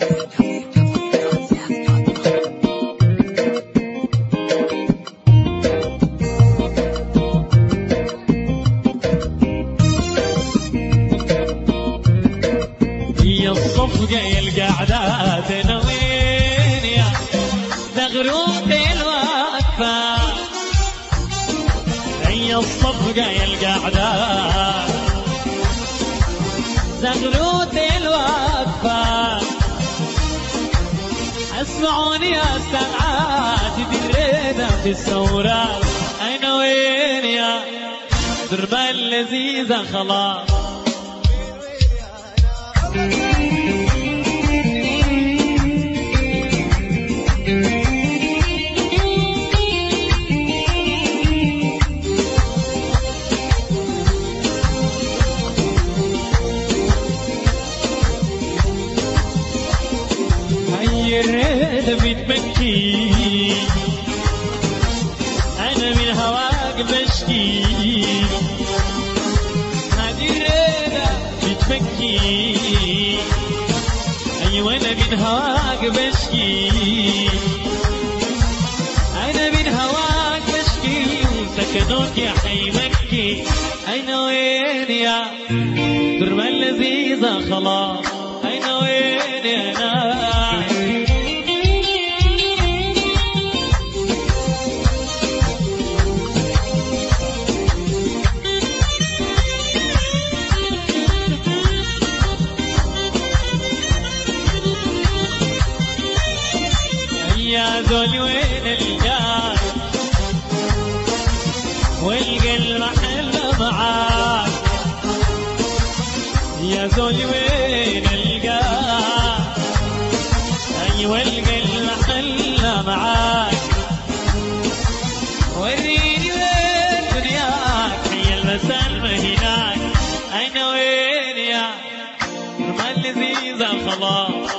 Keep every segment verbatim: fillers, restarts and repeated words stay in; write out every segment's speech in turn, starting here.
هي الصفقة يا القعدات انا وين يا زغروت الوقفة، هي الصفقة يا القعدات زغروت الوقفة. اسمعوني يا سمعات درينا في الثورات انا وين يا دربة اللذيذة خلاص. الريد بتبكي أنا من هواك بشكي، هذه الريدة بتبكي أيوة أنا من هواك بشكي، أنا من هواك بشكي وسكنوك يا حي مكي. أين وين يا دربة اللذيذة خلاص، أين وين يا ناس. يا زول وين الجار والقلب محل معاك، يا زول وين الجار ايوه القلب محل معاك. وريني وين دنياك هي المسالمة هناك، اين وين يا ما اللذيذة خلاص.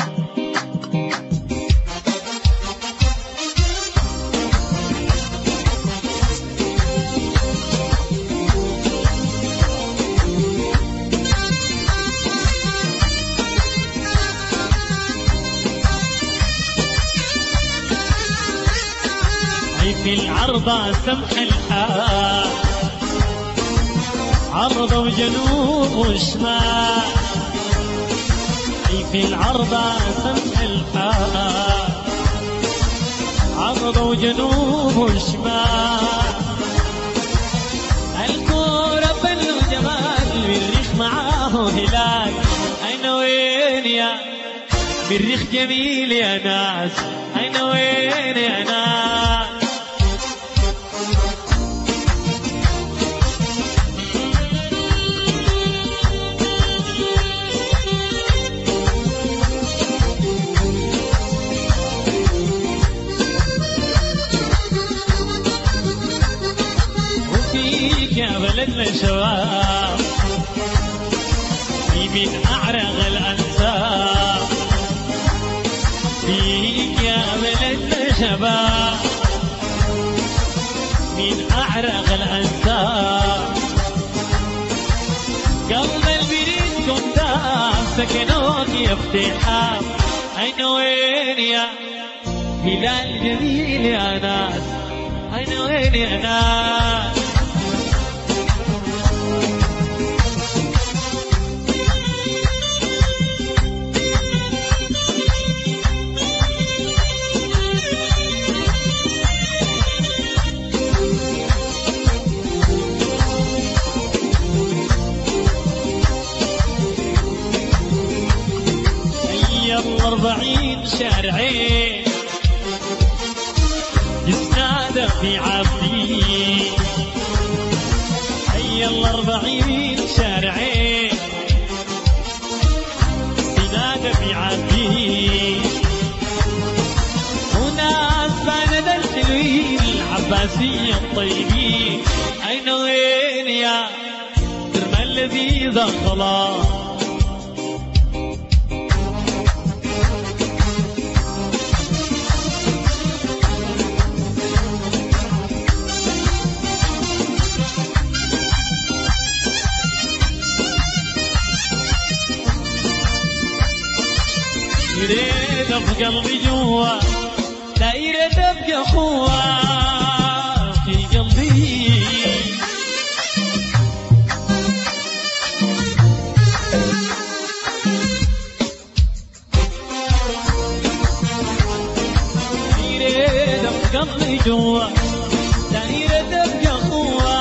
في العرضة سمح الحال عرض وجنوب وشمال، في العرضة سمح الحال عرض وجنوب وشمال. الكورة فن وجمال بالريخ معاه هلال، أين وين يا بالريخ جميل يا ناس، أين وين يا ناس. يا بلدنا شباب في من أعرق الأنساب، فيك يا بلدنا شباب من أعرق الأنساب. قلب البريد كنتاب سكنوك يا افتحام، أين وين يا هلال جميل يا ناس، أين وين يا ناس. الأربعين شارعين يسنادى في عبدي، هيا الأربعين شارعين يسنادى في عبدي. وناس بلد الحلوين العباسية الطيبين، أين وين يا درب اللذيذة خلاص. دايرة في قلبي جوا، دايرة تبقى أخوة في قلبي. دايرة في قلبي جوا، دايرة تبقى أخوة.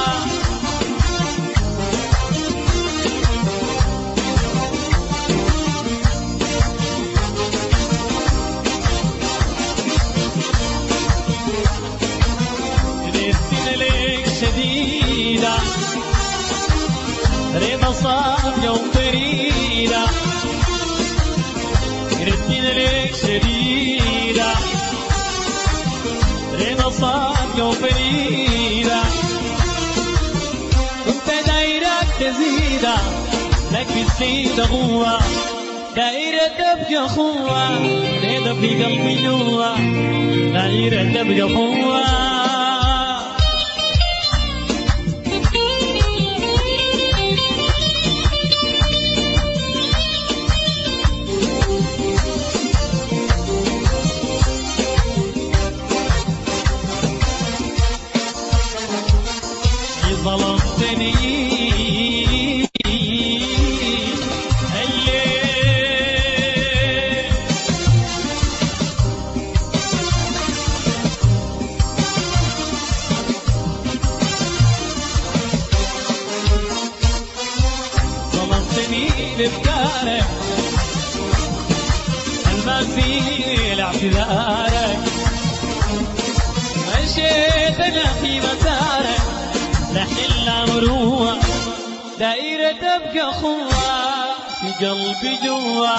رضا صافية وفريدة، رتينا ليك شديدة. رضا صافية وفريدة، وانت دايرك تزيدة، لك بتزيد أخوة، دايرة تبقى أخوة. رضا في قلبي جوا، دايرة تبقى أخوة. ظلمتني الليل، ظلمتني بفكارك، المسيل اعتذارك، مشيت انا في مسارك، لحل مروة، دايرة تبقى أخوة في قلبي جوا.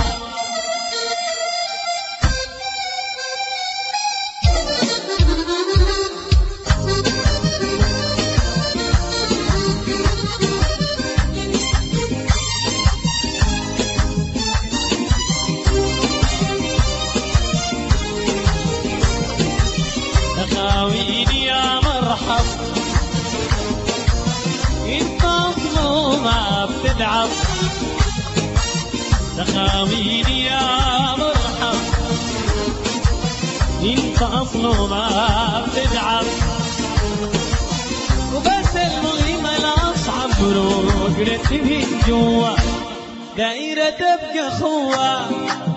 تخاويني يا مرحب، انت اصله ما بتتعب. تخاويني يا مرحب، انت اصله ما بتتعب. وبس المهم الاصعب بروق رتبي جوا، دايرة تبقى أخوة.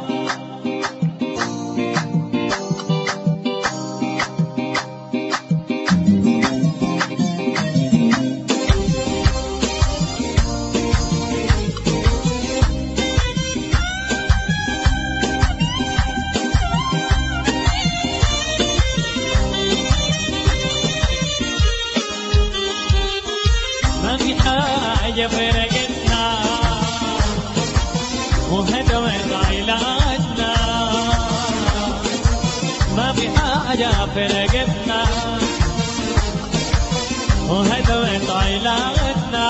ما في حاجة فرقتنا وهدوت علاجنا، ما في حاجة فرقتنا وهدوت علاجنا.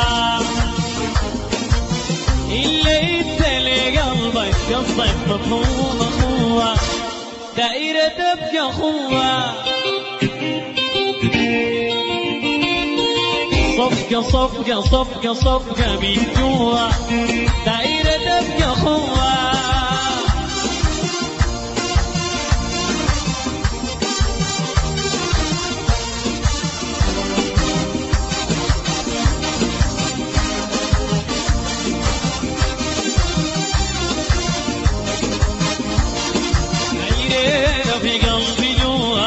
اللي يتلي قلبك قصدك مفهوم أخوة، دايرة تبقى أخوة. صفقة صفقة صفقة صفقة من جوا، دايرة تبقى أخوة. دايرة في قلبي جوا،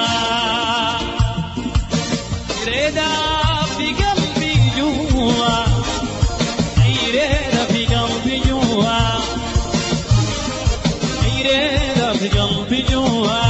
دايرة في قلبي جوا، دايرة في قلبي جوا، دايرة في قلبي جوا.